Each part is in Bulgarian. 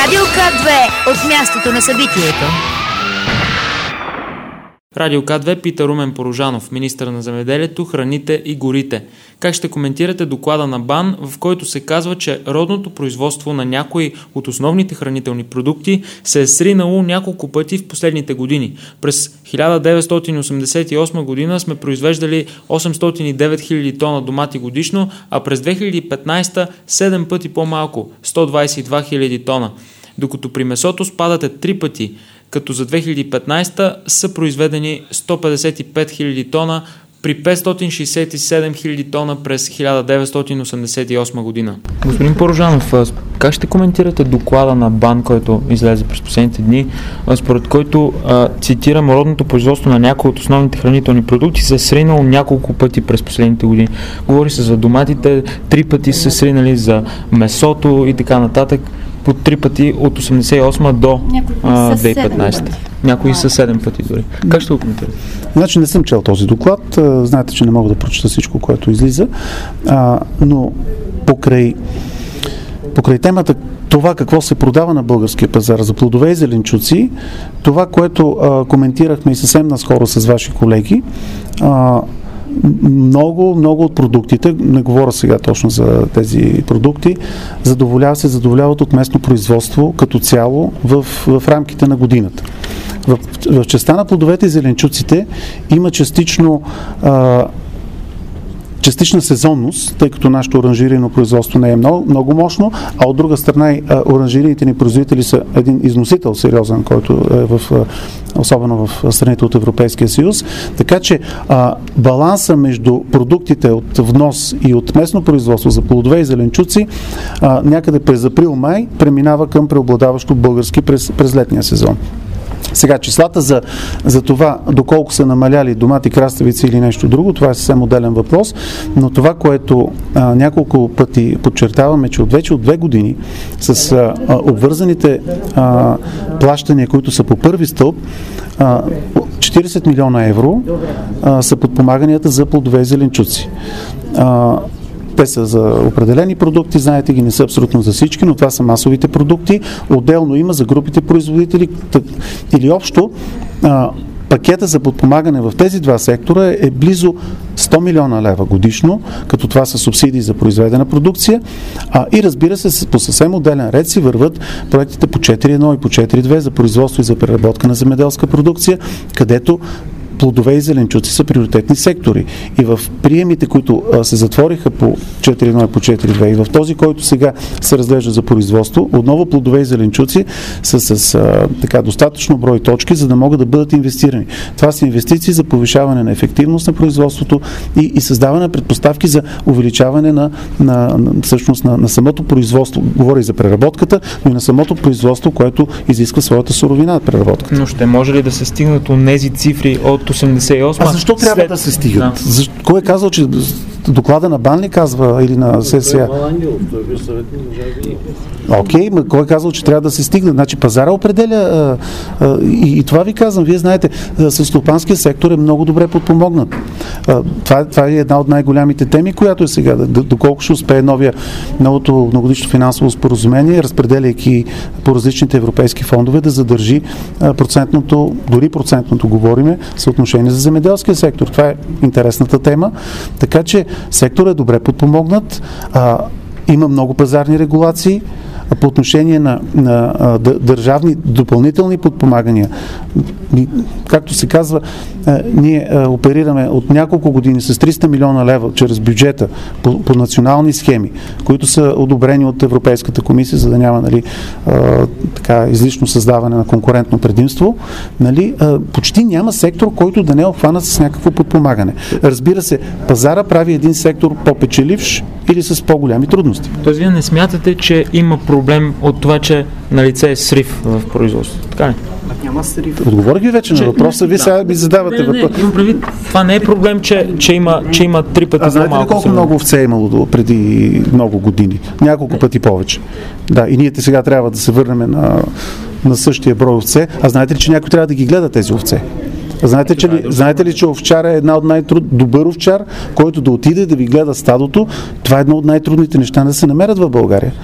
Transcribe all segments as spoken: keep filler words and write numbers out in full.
Радио К две от мястото на събитието. Радио К две пита Румен Порожанов, министър на земеделието, храните и горите. Как ще коментирате доклада на БАН, в който се казва, че родното производство на някои от основните хранителни продукти се е сринало няколко пъти в последните години? През хиляда деветстотин осемдесет и осма година сме произвеждали осемстотин и девет хиляди тона домати годишно, а през две хиляди и петнадесета седем пъти по-малко – сто двадесет и два хиляди тона. Докато при месото спадате три пъти, като за две хиляди и петнадесета са произведени сто петдесет и пет хиляди тона при петстотин шестдесет и седем хиляди тона през хиляда деветстотин осемдесет и осма година. Господин Порожанов, как ще коментирате доклада на БАН, който излезе през последните дни, според който, цитирам, родното производство на някои от основните хранителни продукти се е сринало няколко пъти през последните години? Говори се за доматите, три пъти се сринали, за месото и така нататък. По три пъти от осемдесет и осма до а, две хиляди и петнадесета. Някои са седем пъти дори. Как ще го коментирате? Значи не съм чел този доклад. Знаете, че не мога да прочета всичко, което излиза. А, но покрай, покрай темата това какво се продава на българския пазар за плодове и зеленчуци, това, което а, коментирахме и съвсем наскоро с ваши колеги, а, Много, много от продуктите, не говоря сега точно за тези продукти, задоволява се, задоволяват от местно производство като цяло в, в рамките на годината. В, в частта на плодовете и зеленчуците има частично а, частична сезонност, тъй като нашето оранжерийно производство не е много, много мощно, а от друга страна и оранжерийните ни производители са един износител сериозен, който е в, особено в страните от Европейския съюз. Така че а, баланса между продуктите от внос и от местно производство за плодове и зеленчуци а, някъде през април-май преминава към преобладаващо български през, през летния сезон. Сега, числата за, за това, доколко са намаляли домати, краставици или нещо друго, това е съвсем отделен въпрос, но това, което а, няколко пъти подчертаваме, че от вече от две години с а, а, обвързаните а, плащания, които са по първи стълб, а, четиридесет милиона евро а, са подпомаганията за плодове и зеленчуци. А, Те са за определени продукти, знаете ги, не са абсолютно за всички, но това са масовите продукти. Отделно има за групите производители или общо а, пакета за подпомагане в тези два сектора е близо сто милиона лева годишно, като това са субсидии за произведена продукция. А, и разбира се, по съвсем отделен ред си върват проектите по четири едно и по четири две за производство и за преработка на земеделска продукция, където плодове и зеленчуци са приоритетни сектори. И в приемите, които а, се затвориха по четири едно и по четири две и в този, който сега се разглежда за производство, отново плодове и зеленчуци са с а, така достатъчно брой точки, за да могат да бъдат инвестирани. Това са инвестиции за повишаване на ефективност на производството и, и създаване на предпоставки за увеличаване на, на, на, всъщност на, на самото производство. Говоря и за преработката, но и на самото производство, което изисква своята суровина от преработката. Но ще може ли да се стигнат от тези цифри от осемдесет и осма? А защо трябва след... да се стигат? Да. Защо... Кой е казал, че доклада на БАН ли казва или на ССА? Окей, ма кой е казал, че трябва да се стигне? Значи пазара определя а, а, и, и това ви казвам. Вие знаете, селскостопанския сектор е много добре подпомогнат. А, това, това е една от най-голямите теми, която е сега. Доколко ще успее новия, новото многодишно финансово споразумение, разпределяйки по различните европейски фондове, да задържи а, процентното, дори процентното говориме, съотношение за земеделския сектор. Това е интересната тема. Така че секторът е добре подпомогнат. А, има много пазарни регулации. По отношение на, на а, държавни допълнителни подпомагания, както се казва, а, ние а, оперираме от няколко години с триста милиона лева чрез бюджета по, по национални схеми, които са одобрени от Европейската комисия, за да няма, нали, а, така, излишно създаване на конкурентно предимство. Нали, а, почти няма сектор, който да не е обхванат с някакво подпомагане. Разбира се, пазара прави един сектор по-печеливш или с по-голями трудности. Тоест, вие не смятате, че има проблем от това, че на лице е срив в производството? Така ли? Няма срив. Отговорих ви вече на въпроса, вие сега ми задавате въпрос. Имам предвид, това не е проблем, че, че, има, че има три пъти по-малко. А знаете ли колко много овце е имало преди много години? Няколко пъти повече. Да, и ние сега трябва да се върнем на, на същия брой овце. А знаете ли, че някой трябва да ги гледа тези овце? Знаете, че ли, знаете ли, че овчар е една от най-труд... добър овчар, който да отиде да ви гледа стадото? Това е едно от най-трудните неща да се намерят в България.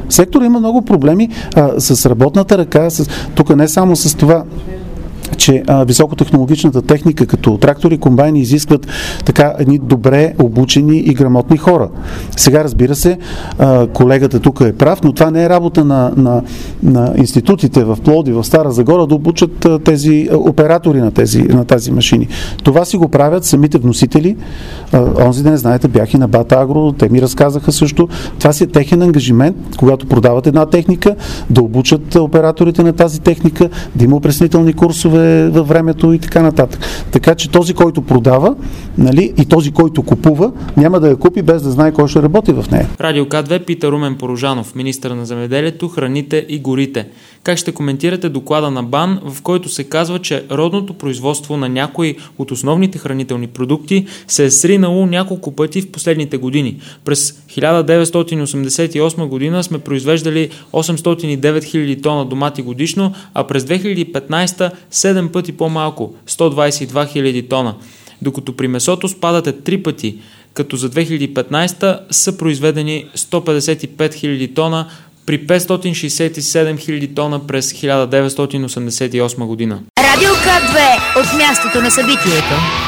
Сектора има много проблеми а, с работната ръка, с... тук не само с това, че а, високотехнологичната техника, като трактори, комбайни, изискват така едни добре обучени и грамотни хора. Сега, разбира се, а, колегата тук е прав, но това не е работа на, на, на институтите в Пловдив, в Стара Загора да обучат а, тези а, оператори на тези, на тази машини. Това си го правят самите вносители. А, онзи ден, знаете, бях и на Бата Агро, те ми разказаха също. Това си е техен ангажимент, когато продават една техника, да обучат операторите на тази техника, да има опреснителни курсове във времето и така нататък. Така че този, който продава, нали, и този, който купува, няма да я купи без да знае кой ще работи в нея. Радио К две пита Румен Порожанов, министър на земеделието, храните и горите. Как ще коментирате доклада на БАН, в който се казва, че родното производство на някои от основните хранителни продукти се е сринало няколко пъти в последните години? През хиляда деветстотин осемдесет и осма година сме произвеждали осемстотин и девет хиляди тона домати годишно, а през две хиляди и петнадесета седем пъти по-малко – сто двадесет и два хиляди тона. Докато при месото спадът е три пъти, като за две хиляди и петнадесета са произведени сто петдесет и пет хиляди тона при петстотин шестдесет и седем хиляди тона през хиляда деветстотин осемдесет и осма година. Радио К две от мястото на събитието.